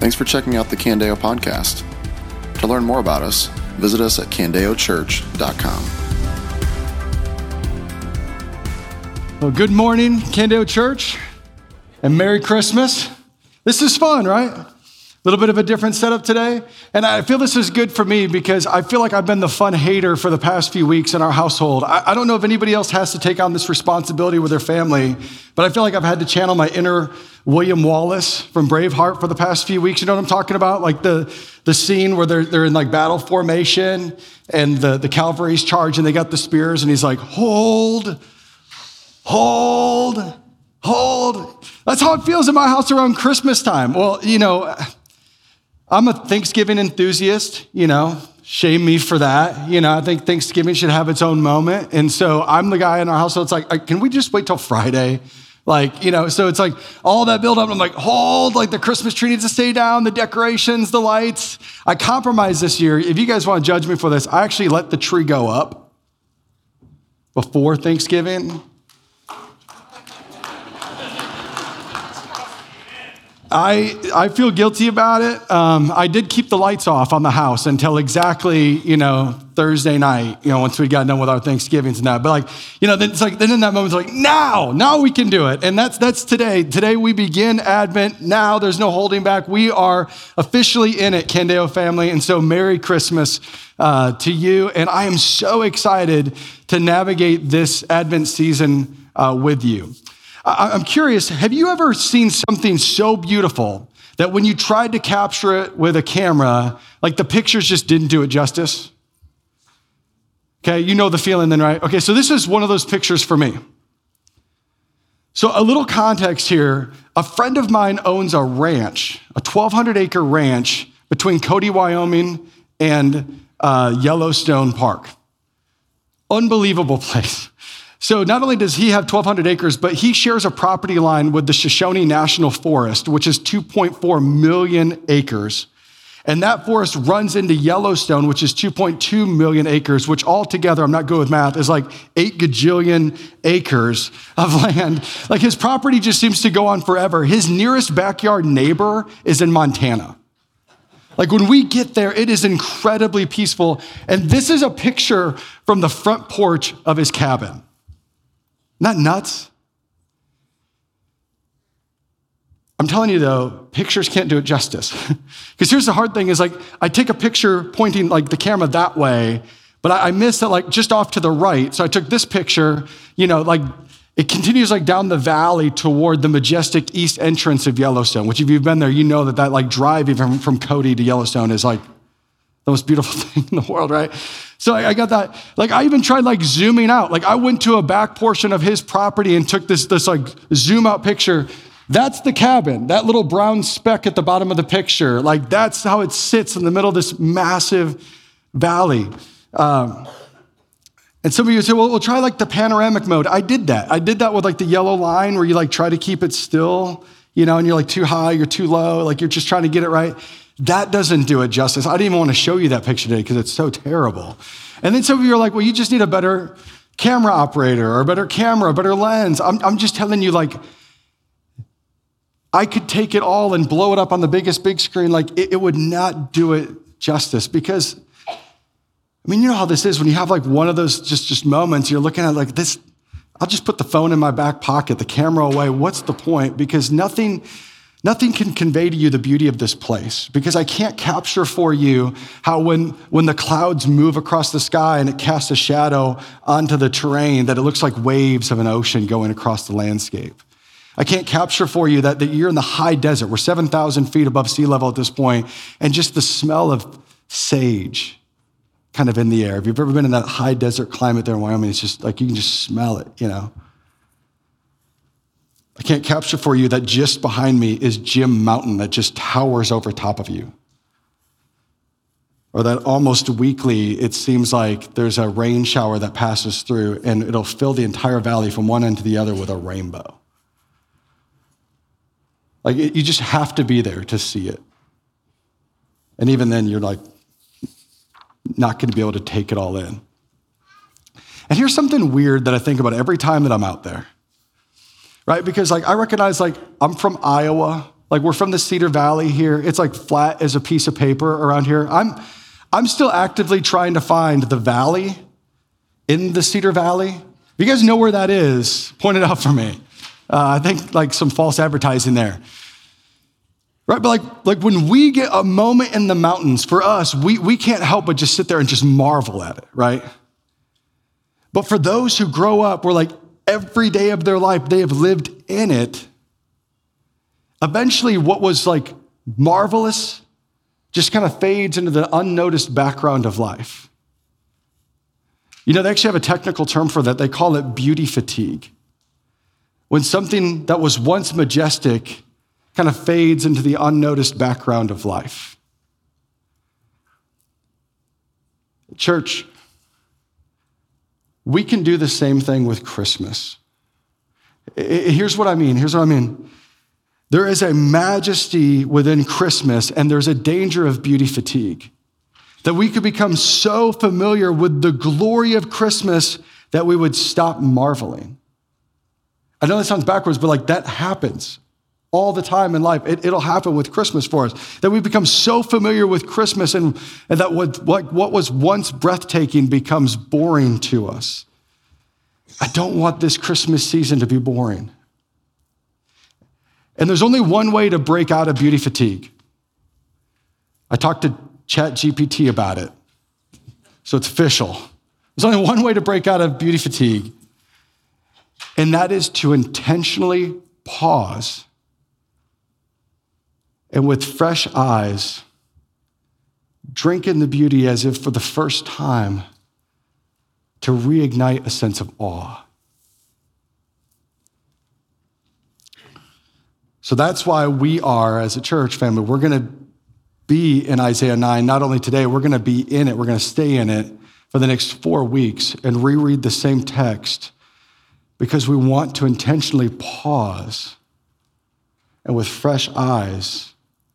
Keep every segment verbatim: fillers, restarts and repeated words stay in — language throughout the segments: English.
Thanks for checking out the Candeo podcast. To learn more about us, visit us at candeo church dot com. Well, good morning, Candeo Church, and Merry Christmas. This is fun, right? A little bit of a different setup today. And I feel this is good for me because I feel like I've been the fun hater for the past few weeks in our household. I, I don't know if anybody else has to take on this responsibility with their family, but I feel like I've had to channel my inner William Wallace from Braveheart for the past few weeks. You know what I'm talking about? Like the, the scene where they're, they're in like battle formation and the, the cavalry's charge and they got the spears and he's like, hold, hold, hold. That's how it feels in my house around Christmas time. Well, you know, I'm a Thanksgiving enthusiast, you know, shame me for that. You know, I think Thanksgiving should have its own moment. And so I'm the guy in our household. It's like, can we just wait till Friday? Like, you know, so it's like all that build up. I'm like, hold, like the Christmas tree needs to stay down, the decorations, the lights. I compromised this year. If you guys want to judge me for this, I actually let the tree go up before Thanksgiving. I I feel guilty about it. Um, I did keep the lights off on the house until exactly, you know, Thursday night, you know, once we got done with our Thanksgivings and that. But like, you know, then it's like, then in that moment, it's like, now, now we can do it. And that's that's today. Today we begin Advent. Now there's no holding back. We are officially in it, Candeo family. And so Merry Christmas uh, to you. And I am so excited to navigate this Advent season uh, with you. I'm curious, have you ever seen something so beautiful that when you tried to capture it with a camera, like the pictures just didn't do it justice? Okay, you know the feeling then, right? Okay, so this is one of those pictures for me. So a little context here, a friend of mine owns a ranch, a twelve hundred acre ranch between Cody, Wyoming and uh, Yellowstone Park. Unbelievable place. So not only does he have twelve hundred acres, but he shares a property line with the Shoshone National Forest, which is two point four million acres. And that forest runs into Yellowstone, which is two point two million acres, which altogether, I'm not good with math, is like eight gajillion acres of land. Like his property just seems to go on forever. His nearest backyard neighbor is in Montana. Like when we get there, it is incredibly peaceful. And this is a picture from the front porch of his cabin. Not nuts? I'm telling you though, pictures can't do it justice. Because here's the hard thing is like, I take a picture pointing like the camera that way, but I, I miss that like just off to the right. So I took this picture, you know, like it continues like down the valley toward the majestic east entrance of Yellowstone, which if you've been there, you know that that like drive even from Cody to Yellowstone is like the most beautiful thing in the world, right? So I got that. Like I even tried like zooming out. Like I went to a back portion of his property and took this, this like zoom out picture. That's the cabin, that little brown speck at the bottom of the picture. Like that's how it sits in the middle of this massive valley. Um, and some of you say, well, we'll try like the panoramic mode. I did that. I did that with like the yellow line where you like try to keep it still, you know, and you're like too high, you're too low, like you're just trying to get it right. That doesn't do it justice. I didn't even want to show you that picture today because it's so terrible. And then some of you are like, well, you just need a better camera operator or a better camera, a better lens. I'm, I'm just telling you, like, I could take it all and blow it up on the biggest big screen. Like, it, it would not do it justice because, I mean, you know how this is when you have like one of those just, just moments, you're looking at like this, I'll just put the phone in my back pocket, the camera away. What's the point? Because nothing... Nothing can convey to you the beauty of this place because I can't capture for you how when, when the clouds move across the sky and it casts a shadow onto the terrain that it looks like waves of an ocean going across the landscape. I can't capture for you that, that you're in the high desert. We're seven thousand feet above sea level at this point, and just the smell of sage kind of in the air. If you've ever been in that high desert climate there in Wyoming, it's just like you can just smell it, you know. I can't capture for you that just behind me is Jim Mountain that just towers over top of you. Or that almost weekly, it seems like there's a rain shower that passes through and it'll fill the entire valley from one end to the other with a rainbow. Like you just have to be there to see it. And even then you're like not going to be able to take it all in. And here's something weird that I think about every time that I'm out there. Right? Because like I recognize like I'm from Iowa, Like we're from the Cedar Valley here. It's like flat as a piece of paper around here. I'm, I'm still actively trying to find the valley in the Cedar Valley. If you guys know where that is, point it out for me. Uh, I think like some false advertising there. Right, but like, like when we get a moment in the mountains, for us, we, we can't help but just sit there and just marvel at it, right? But for those who grow up, where like every day of their life, they have lived in it, eventually what was like marvelous just kind of fades into the unnoticed background of life. You know, they actually have a technical term for that. They call it beauty fatigue. When something that was once majestic kind of fades into the unnoticed background of life. Church, we can do the same thing with Christmas. Here's what I mean. Here's what I mean. There is a majesty within Christmas, and there's a danger of beauty fatigue. That we could become so familiar with the glory of Christmas that we would stop marveling. I know that sounds backwards, but like that happens all the time in life. It, it'll happen with Christmas for us. That we become so familiar with Christmas and, and that what, what, what was once breathtaking becomes boring to us. I don't want this Christmas season to be boring. And there's only one way to break out of beauty fatigue. I talked to ChatGPT about it, so it's official. There's only one way to break out of beauty fatigue, and that is to intentionally pause and with fresh eyes, drink in the beauty as if for the first time to reignite a sense of awe. So that's why we are, as a church family, we're going to be in Isaiah nine. Not only today, we're going to be in it. We're going to stay in it for the next four weeks and reread the same text because we want to intentionally pause and with fresh eyes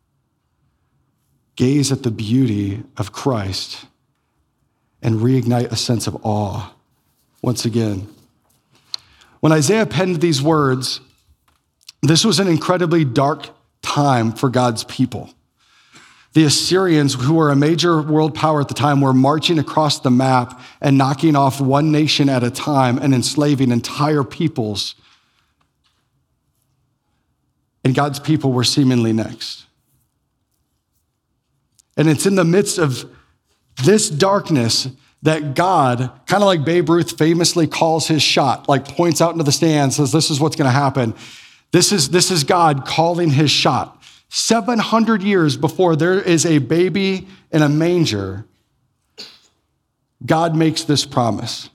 gaze at the beauty of Christ and reignite a sense of awe once again. When Isaiah penned these words, this was an incredibly dark time for God's people. The Assyrians, who were a major world power at the time, were marching across the map and knocking off one nation at a time and enslaving entire peoples. And God's people were seemingly next. And it's in the midst of this darkness that God, kind of like Babe Ruth famously calls his shot, like points out into the stands, says, this is what's going to happen. This is, this is God calling his shot. seven hundred years before there is a baby in a manger, God makes this promise.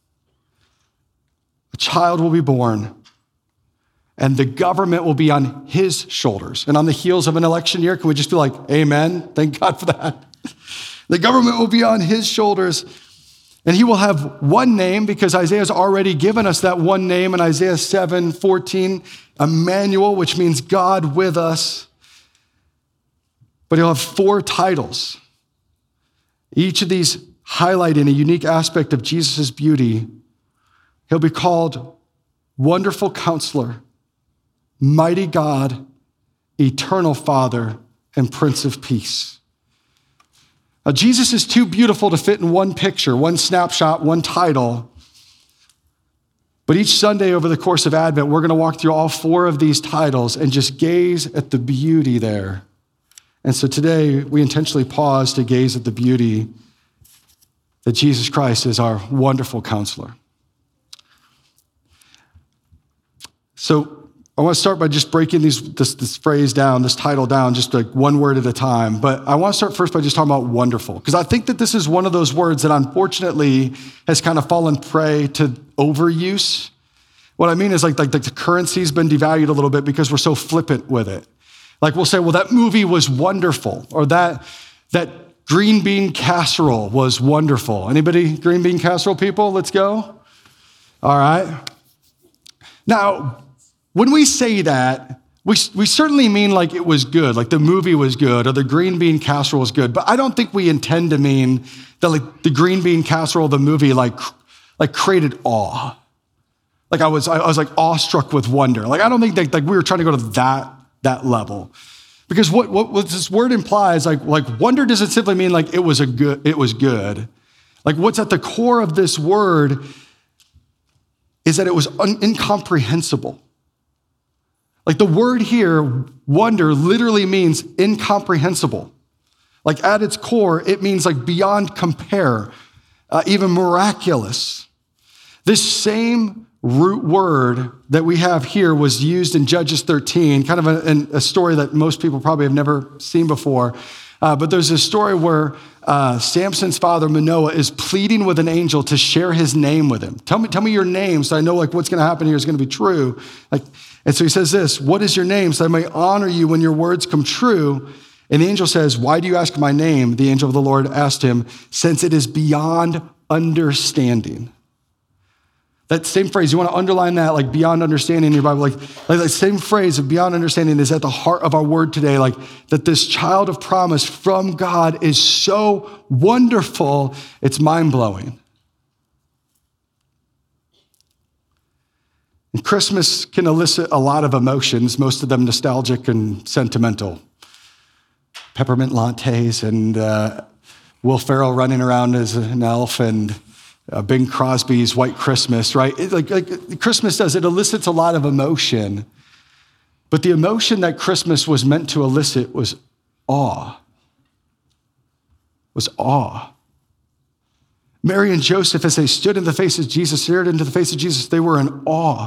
A child will be born, and the government will be on his shoulders. And on the heels of an election year, can we just be like, amen? Thank God for that. The government will be on his shoulders, and he will have one name, because Isaiah's already given us that one name in Isaiah seven fourteen, Emmanuel, which means God with us. But he'll have four titles, each of these highlighting a unique aspect of Jesus' beauty. He'll be called Wonderful Counselor, Mighty God, Eternal Father, and Prince of Peace. Now, Jesus is too beautiful to fit in one picture, one snapshot, one title. But each Sunday over the course of Advent, we're going to walk through all four of these titles and just gaze at the beauty there. And so today, we intentionally pause to gaze at the beauty that Jesus Christ is our wonderful counselor. So I want to start by just breaking these, this, this phrase down, this title down, just like one word at a time. But I want to start first by just talking about wonderful, because I think that this is one of those words that unfortunately has kind of fallen prey to overuse. What I mean is like, like, like the currency's been devalued a little bit because we're so flippant with it. Like we'll say, well, that movie was wonderful, or that, that green bean casserole was wonderful. Anybody green bean casserole people? Let's go. All right. Now, when we say that, we, we certainly mean like it was good, like the movie was good or the green bean casserole was good, but I don't think we intend to mean that like the green bean casserole, the movie, like, like created awe. Like I was, I was like awestruck with wonder. Like I don't think that like we were trying to go to that that level. Because what, what, what this word implies, like, like wonder doesn't simply mean like it was a good, it was good. Like what's at the core of this word is that it was un- incomprehensible. Like the word here, wonder, literally means incomprehensible. Like at its core, it means like beyond compare, uh, even miraculous. This same root word that we have here was used in Judges thirteen, kind of a, a story that most people probably have never seen before. Uh, but there's a story where uh, Samson's father, Manoah, is pleading with an angel to share his name with him. Tell me, tell me your name so I know like what's going to happen here is going to be true. Like, and so he says this, what is your name so I may honor you when your words come true? And the angel says, why do you ask my name? The angel of the Lord asked him, since it is beyond understanding. That same phrase, you want to underline that, like beyond understanding in your Bible, like, like that same phrase of beyond understanding is at the heart of our word today, like that this child of promise from God is so wonderful, it's mind-blowing. And Christmas can elicit a lot of emotions, most of them nostalgic and sentimental. Peppermint lattes and uh, Will Ferrell running around as an elf and Uh, Bing Crosby's White Christmas, right? It, like, like Christmas does, it elicits a lot of emotion. But the emotion that Christmas was meant to elicit was awe. Was awe. Mary and Joseph, as they stood in the face of Jesus, stared into the face of Jesus, they were in awe.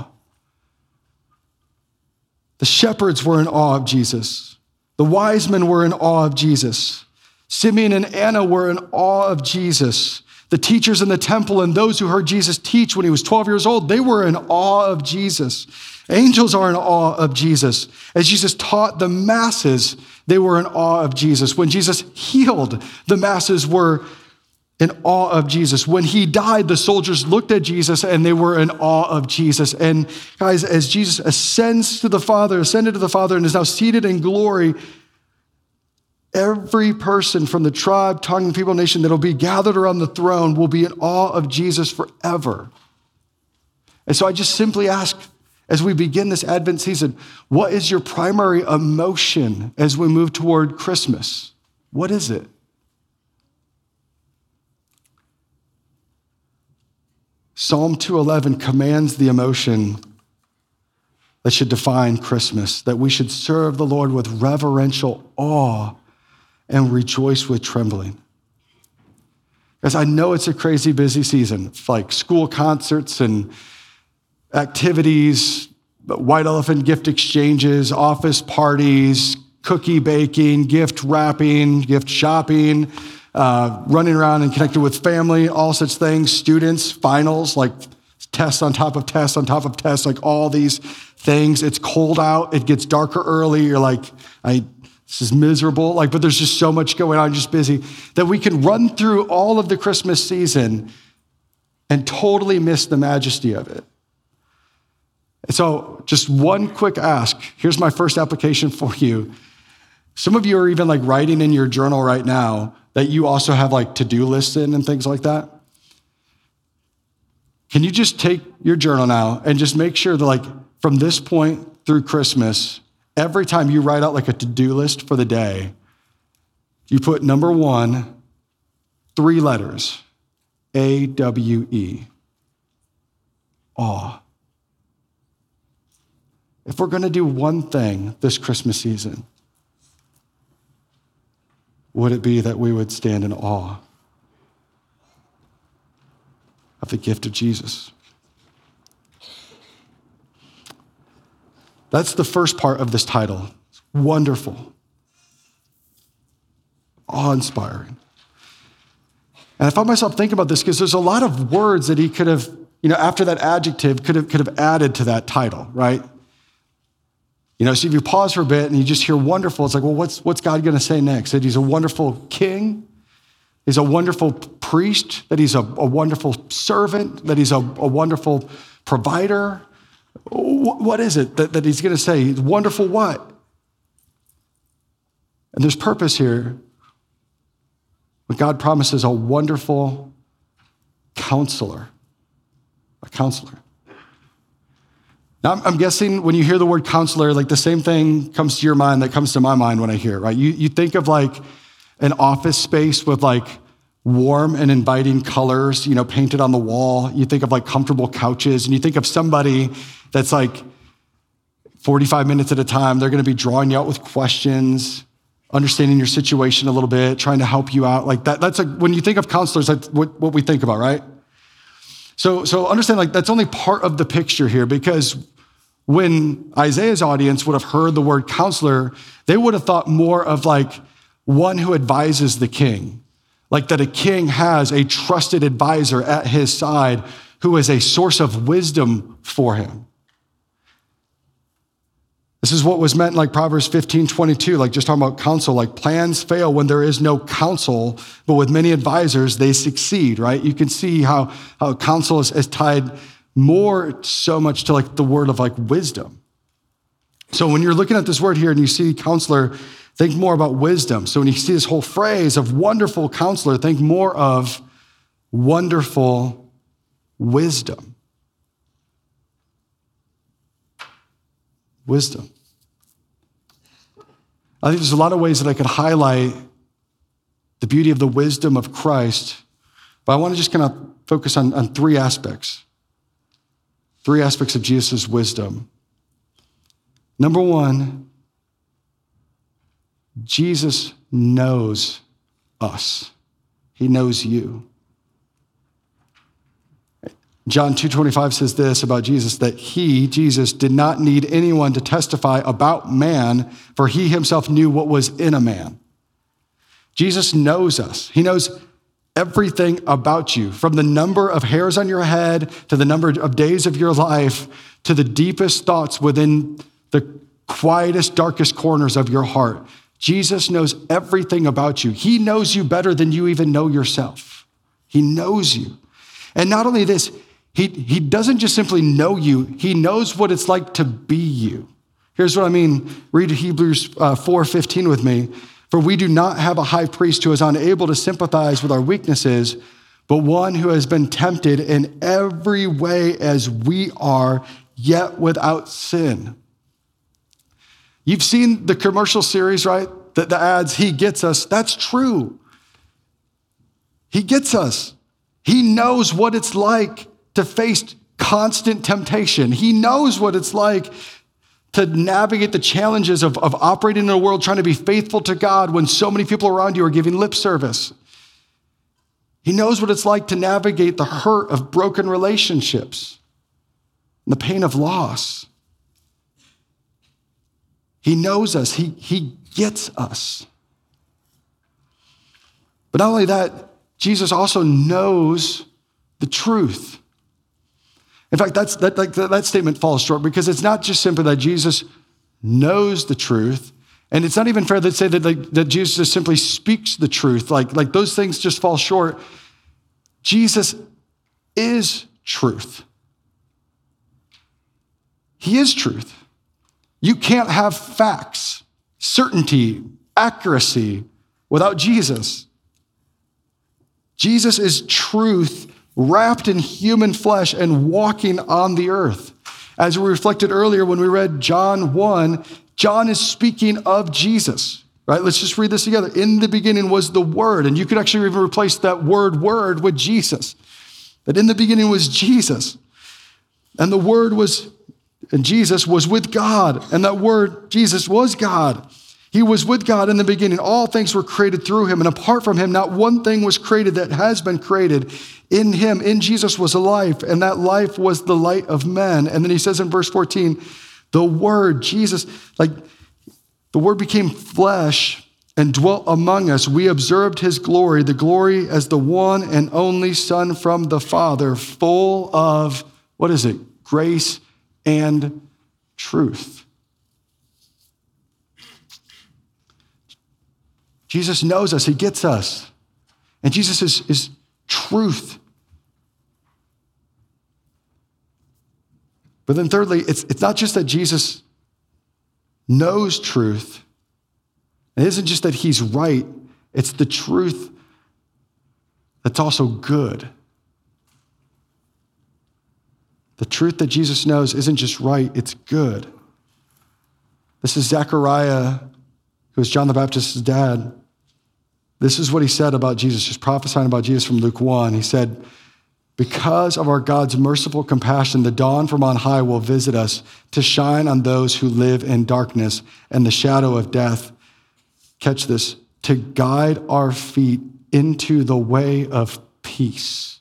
The shepherds were in awe of Jesus. The wise men were in awe of Jesus. Simeon and Anna were in awe of Jesus. The teachers in the temple and those who heard Jesus teach when he was twelve years old, they were in awe of Jesus. Angels are in awe of Jesus. As Jesus taught the masses, they were in awe of Jesus. When Jesus healed, the masses were in awe of Jesus. When he died, the soldiers looked at Jesus and they were in awe of Jesus. And guys, as Jesus ascends to the Father, ascended to the Father and is now seated in glory, every person from the tribe, tongue, people, nation that will be gathered around the throne will be in awe of Jesus forever. And so I just simply ask, as we begin this Advent season, what is your primary emotion as we move toward Christmas? What is it? Psalm two eleven commands the emotion that should define Christmas, that we should serve the Lord with reverential awe and rejoice with trembling. Because I know it's a crazy busy season, like school concerts and activities, white elephant gift exchanges, office parties, cookie baking, gift wrapping, gift shopping, uh, running around and connected with family, all such things, students, finals, like tests on top of tests on top of tests, like all these things. It's cold out, it gets darker early, you're like, I This is miserable, like, but there's just so much going on, just busy, that we can run through all of the Christmas season and totally miss the majesty of it. And so just one quick ask. Here's my first application for you. Some of you are even like writing in your journal right now that you also have like to-do lists in and things like that. Can you just take your journal now and just make sure that like from this point through Christmas, every time you write out like a to-do list for the day, you put number one, three letters, A W E, awe. If we're gonna do one thing this Christmas season, would it be that we would stand in awe of the gift of Jesus? That's the first part of this title. It's wonderful, awe-inspiring. And I found myself thinking about this because there's a lot of words that he could have, you know, after that adjective, could have, could have added to that title, right? You know, so if you pause for a bit and you just hear wonderful, it's like, well, what's, what's God going to say next? That he's a wonderful king, he's a wonderful priest, that he's a, a wonderful servant, that he's a, a wonderful provider. What is it that, that he's going to say? Wonderful what? And there's purpose here. But God promises a wonderful counselor, a counselor. Now, I'm, I'm guessing when you hear the word counselor, like the same thing comes to your mind that comes to my mind when I hear it, right? You, you think of like an office space with like warm and inviting colors, you know, painted on the wall. You think of like comfortable couches, and you think of somebody that's like forty-five minutes at a time. They're going to be drawing you out with questions, understanding your situation a little bit, trying to help you out. Like that, that's like, when you think of counselors, that's what, what we think about, right? So, so understand, like, that's only part of the picture here, because when Isaiah's audience would have heard the word counselor, they would have thought more of like one who advises the king, like that a king has a trusted advisor at his side who is a source of wisdom for him. This is what was meant like Proverbs fifteen twenty-two, like just talking about counsel, like plans fail when there is no counsel, but with many advisors, they succeed, right? You can see how, how counsel is, is tied more so much to like the word of like wisdom. So when you're looking at this word here and you see counselor, think more about wisdom. So when you see this whole phrase of wonderful counselor, think more of wonderful wisdom. Wisdom. I think there's a lot of ways that I could highlight the beauty of the wisdom of Christ, but I want to just kind of focus on, on three aspects. Three aspects of Jesus' wisdom. Number one, Jesus knows us. He knows you. John two twenty-five says this about Jesus, that he, Jesus, did not need anyone to testify about man, for he himself knew what was in a man. Jesus knows us. He knows everything about you, from the number of hairs on your head to the number of days of your life to the deepest thoughts within the quietest, darkest corners of your heart. Jesus knows everything about you. He knows you better than you even know yourself. He knows you. And not only this, he, he doesn't just simply know you, he knows what it's like to be you. Here's what I mean. Read Hebrews uh, four fifteen with me. For we do not have a high priest who is unable to sympathize with our weaknesses, but one who has been tempted in every way as we are, yet without sin. You've seen the commercial series, right? The, the ads, he gets us. That's true. He gets us. He knows what it's like to face constant temptation. He knows what it's like to navigate the challenges of, of operating in a world trying to be faithful to God when so many people around you are giving lip service. He knows what it's like to navigate the hurt of broken relationships and the pain of loss. He knows us. He, he gets us. But not only that, Jesus also knows the truth. In fact, that's, that, like, that statement falls short, because it's not just simply that Jesus knows the truth, and it's not even fair to say that, like, that Jesus just simply speaks the truth. Like, like those things just fall short. Jesus is truth. He is truth. You can't have facts, certainty, accuracy without Jesus. Jesus is truth wrapped in human flesh and walking on the earth. As we reflected earlier when we read John one, John is speaking of Jesus, right? Let's just read this together. In the beginning was the Word, and you could actually even replace that word word with Jesus. That in the beginning was Jesus, and the Word was, and Jesus was with God, and that Word, Jesus, was God. He was with God in the beginning. All things were created through him, and apart from him, not one thing was created that has been created. In him, in Jesus, was a life, and that life was the light of men. And then he says in verse fourteen, the Word, Jesus, like the Word became flesh and dwelt among us. We observed his glory, the glory as the one and only Son from the Father, full of, what is it? Grace and truth. Jesus knows us. He gets us. And Jesus is, is truth. But then thirdly, it's, it's not just that Jesus knows truth. It isn't just that he's right. It's the truth that's also good. The truth that Jesus knows isn't just right, it's good. This is Zechariah, who was John the Baptist's dad. This is what he said about Jesus, just prophesying about Jesus from Luke one. He said, because of our God's merciful compassion, the dawn from on high will visit us to shine on those who live in darkness and the shadow of death. Catch this, to guide our feet into the way of peace.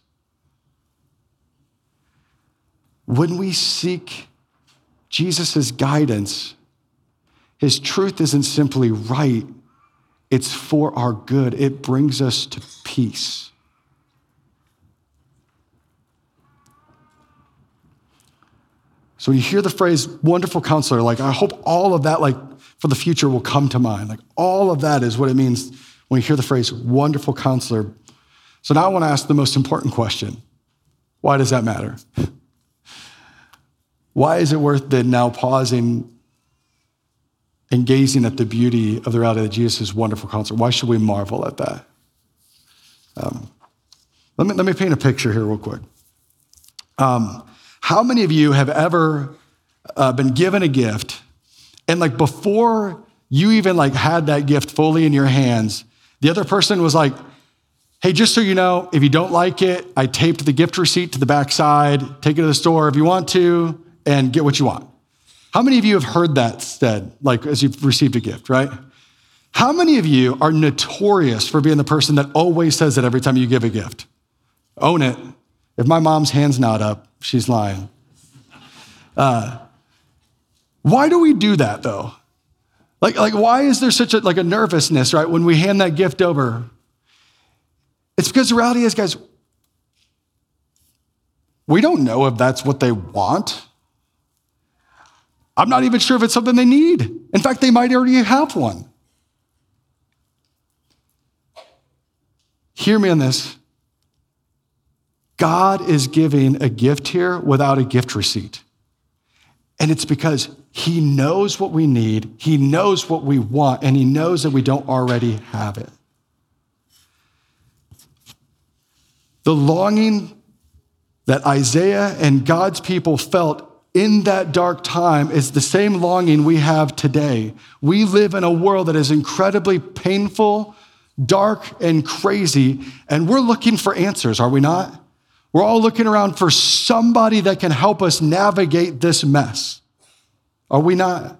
When we seek Jesus' guidance, his truth isn't simply right, it's for our good. It brings us to peace. So when you hear the phrase wonderful counselor, like I hope all of that, like for the future, will come to mind. Like all of that is what it means when you hear the phrase wonderful counselor. So now I want to ask the most important question. Why does that matter? Why is it worth then now pausing and gazing at the beauty of the reality that Jesus is wonderful counselor? Why should we marvel at that? Um, let me, let me paint a picture here real quick. Um, how many of you have ever uh, been given a gift and like before you even like had that gift fully in your hands, the other person was like, hey, just so you know, if you don't like it, I taped the gift receipt to the back side, take it to the store if you want to, and get what you want. How many of you have heard that said, like as you've received a gift, right? How many of you are notorious for being the person that always says it every time you give a gift? Own it. If my mom's hand's not up, she's lying. Uh, why do we do that though? Like, like why is there such a, like a nervousness, right, when we hand that gift over? It's because the reality is, guys, we don't know if that's what they want. I'm not even sure if it's something they need. In fact, they might already have one. Hear me on this. God is giving a gift here without a gift receipt. And it's because he knows what we need, he knows what we want, and he knows that we don't already have it. The longing that Isaiah and God's people felt in that dark time is the same longing we have today. We live in a world that is incredibly painful, dark, and crazy, and we're looking for answers, are we not? We're all looking around for somebody that can help us navigate this mess. Are we not?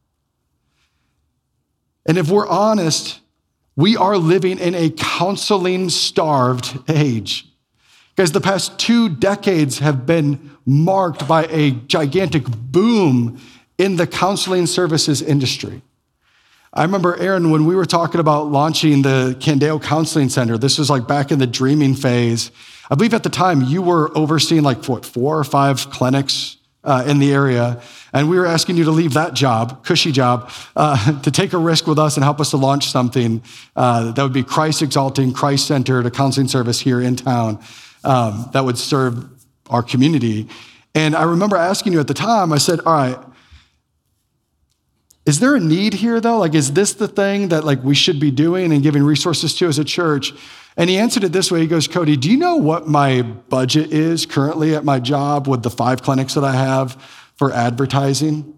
And if we're honest, we are living in a counseling-starved age. Guys, the past two decades have been marked by a gigantic boom in the counseling services industry. I remember, Aaron, when we were talking about launching the Candeo Counseling Center, this was like back in the dreaming phase. I believe at the time you were overseeing like what, four or five clinics uh, in the area. And we were asking you to leave that job, cushy job, uh, to take a risk with us and help us to launch something uh, that would be Christ-exalting, Christ-centered, a counseling service here in town. Um, that would serve our community. And I remember asking you at the time, I said, all right, is there a need here though? Like, is this the thing that like we should be doing and giving resources to as a church? And he answered it this way. He goes, Cody, do you know what my budget is currently at my job with the five clinics that I have for advertising?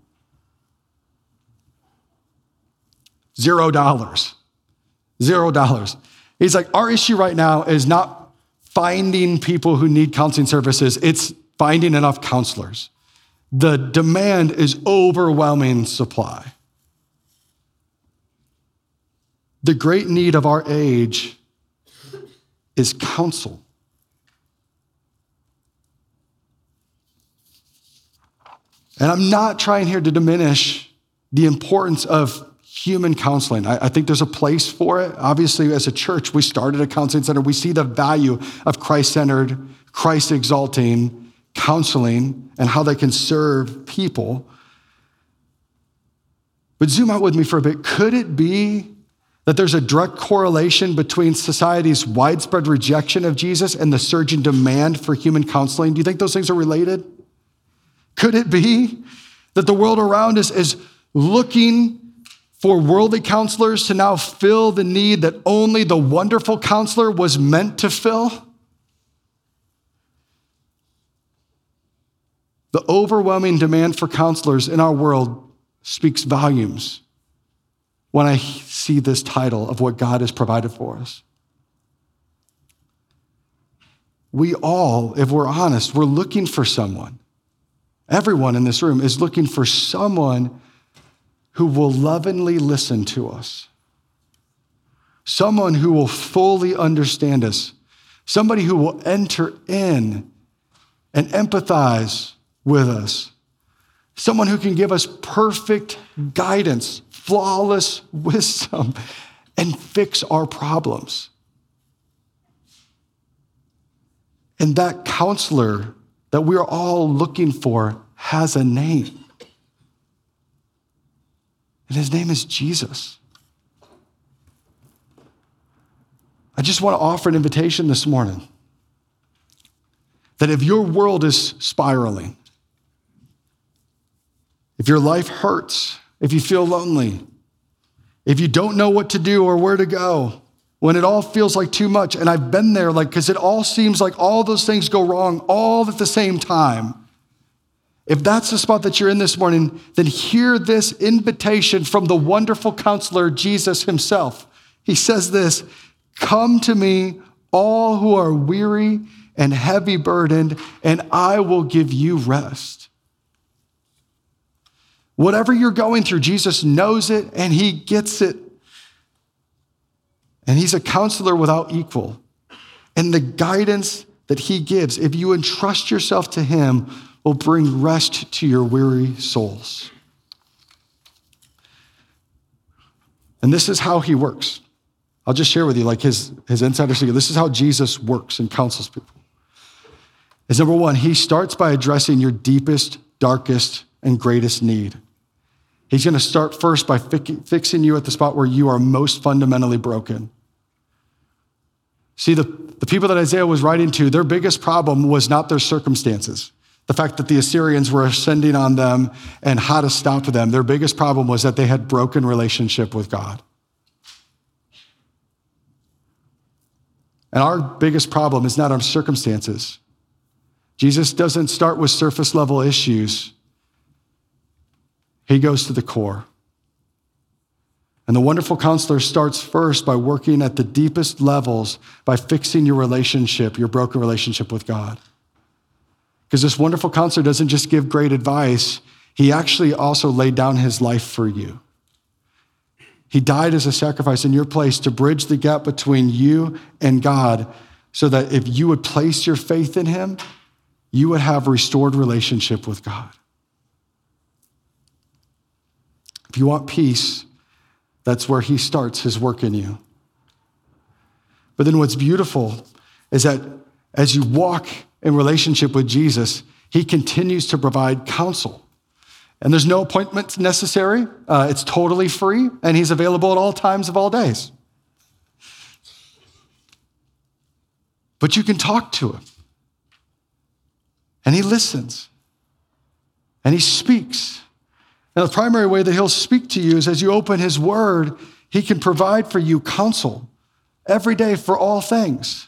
Zero dollars. Zero dollars. He's like, our issue right now is not finding people who need counseling services, it's finding enough counselors. The demand is overwhelming supply. The great need of our age is counsel. And I'm not trying here to diminish the importance of human counseling. I, I think there's a place for it. Obviously, as a church, we started a counseling center. We see the value of Christ-centered, Christ-exalting counseling and how they can serve people. But zoom out with me for a bit. Could it be that there's a direct correlation between society's widespread rejection of Jesus and the surging demand for human counseling? Do you think those things are related? Could it be that the world around us is looking for worldly counselors to now fill the need that only the wonderful counselor was meant to fill? The overwhelming demand for counselors in our world speaks volumes when I see this title of what God has provided for us. We all, if we're honest, we're looking for someone. Everyone in this room is looking for someone who will lovingly listen to us. Someone who will fully understand us. Somebody who will enter in and empathize with us. Someone who can give us perfect guidance, flawless wisdom, and fix our problems. And that counselor that we're all looking for has a name. And his name is Jesus. I just want to offer an invitation this morning that if your world is spiraling, if your life hurts, if you feel lonely, if you don't know what to do or where to go, when it all feels like too much, and I've been there, like, because it all seems like all those things go wrong all at the same time. If that's the spot that you're in this morning, then hear this invitation from the wonderful counselor, Jesus himself. He says this, "Come to me, all who are weary and heavy burdened, and I will give you rest." Whatever you're going through, Jesus knows it and he gets it. And he's a counselor without equal. And the guidance that he gives, if you entrust yourself to him, will bring rest to your weary souls. And this is how he works. I'll just share with you like his, his insider secret. This is how Jesus works and counsels people. Is number one, he starts by addressing your deepest, darkest, and greatest need. He's going to start first by fi- fixing you at the spot where you are most fundamentally broken. See, the, the people that Isaiah was writing to, their biggest problem was not their circumstances. The fact that the Assyrians were ascending on them and how to stop them. Their biggest problem was that they had broken relationship with God. And our biggest problem is not our circumstances. Jesus doesn't start with surface level issues. He goes to the core. And the wonderful counselor starts first by working at the deepest levels by fixing your relationship, your broken relationship with God. Because this wonderful counselor doesn't just give great advice, he actually also laid down his life for you. He died as a sacrifice in your place to bridge the gap between you and God so that if you would place your faith in him, you would have a restored relationship with God. If you want peace, that's where he starts his work in you. But then what's beautiful is that as you walk in relationship with Jesus, he continues to provide counsel. And there's no appointment necessary. Uh, it's totally free, and he's available at all times of all days. But you can talk to him. And he listens. And he speaks. Now, the primary way that he'll speak to you is as you open his word, he can provide for you counsel every day for all things.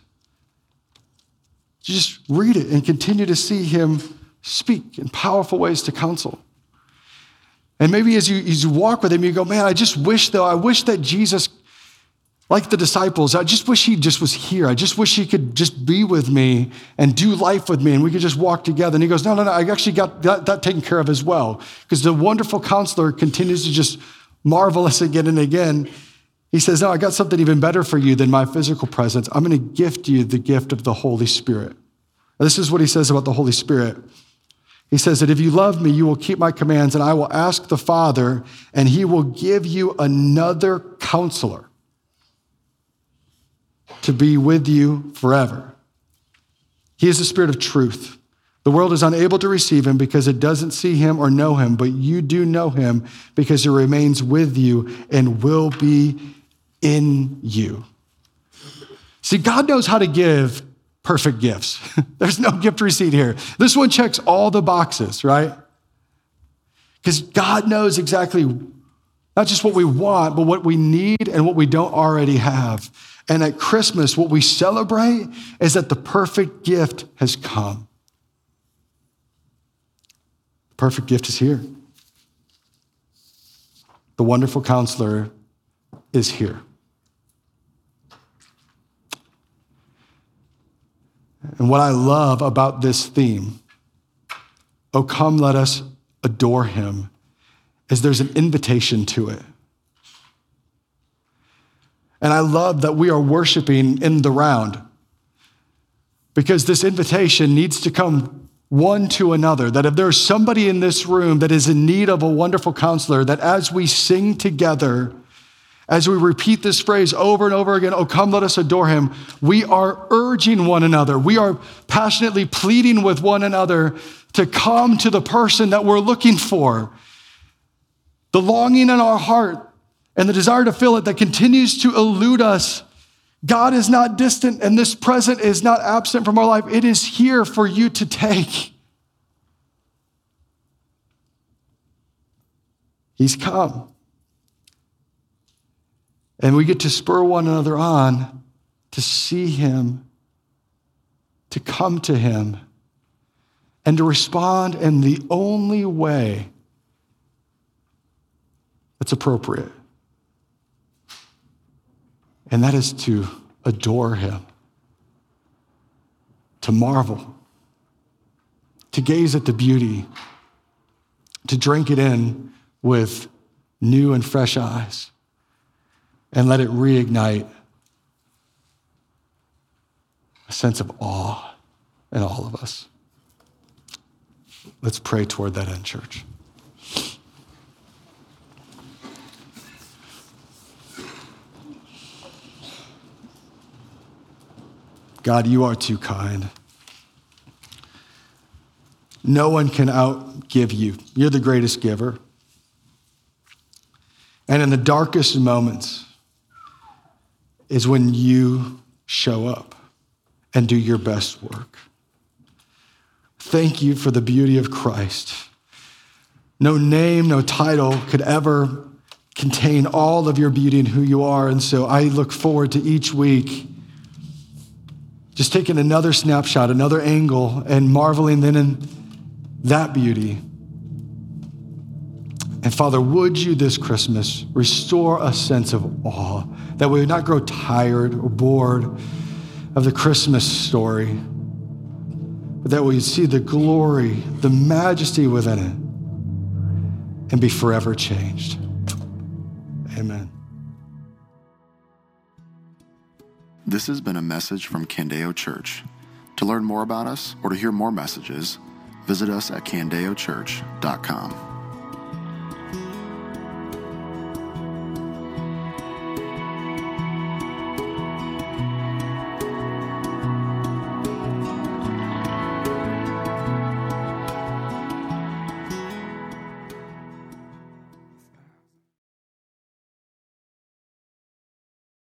Just read it and continue to see him speak in powerful ways to counsel. And maybe as you, as you walk with him, you go, man, I just wish though, I wish that Jesus, like the disciples, I just wish he just was here. I just wish he could just be with me and do life with me and we could just walk together. And he goes, no, no, no, I actually got that, that taken care of as well. Because the wonderful counselor continues to just marvel us again and again. He says, no, I got something even better for you than my physical presence. I'm going to gift you the gift of the Holy Spirit. Now, this is what he says about the Holy Spirit. He says that if you love me, you will keep my commands, and I will ask the Father, and he will give you another counselor to be with you forever. He is the Spirit of truth. The world is unable to receive him because it doesn't see him or know him, but you do know him because he remains with you and will be in you. See, God knows how to give perfect gifts. There's no gift receipt here. This one checks all the boxes, right? Because God knows exactly not just what we want, but what we need and what we don't already have. And at Christmas, what we celebrate is that the perfect gift has come. The perfect gift is here. The wonderful counselor is here. And what I love about this theme, "Oh, come, let us adore him," is there's an invitation to it. And I love that we are worshiping in the round, because this invitation needs to come one to another, that if there's somebody in this room that is in need of a wonderful counselor, that as we sing together, as we repeat this phrase over and over again, "Oh, come, let us adore him," we are urging one another. We are passionately pleading with one another to come to the person that we're looking for. The longing in our heart and the desire to fill it that continues to elude us. God is not distant, and this present is not absent from our life. It is here for you to take. He's come. And we get to spur one another on to see him, to come to him, and to respond in the only way that's appropriate. And that is to adore him, to marvel, to gaze at the beauty, to drink it in with new and fresh eyes, and let it reignite a sense of awe in all of us. Let's pray toward that end, church. God, you are too kind. No one can outgive you. You're the greatest giver. And in the darkest moments is when you show up and do your best work. Thank you for the beauty of Christ. No name, no title could ever contain all of your beauty and who you are. And so I look forward to each week just taking another snapshot, another angle, and marveling then in that beauty. And Father, would you this Christmas restore a sense of awe, that we would not grow tired or bored of the Christmas story, but that we would see the glory, the majesty within it, and be forever changed. Amen. This has been a message from Candeo Church. To learn more about us or to hear more messages, visit us at candeo church dot com.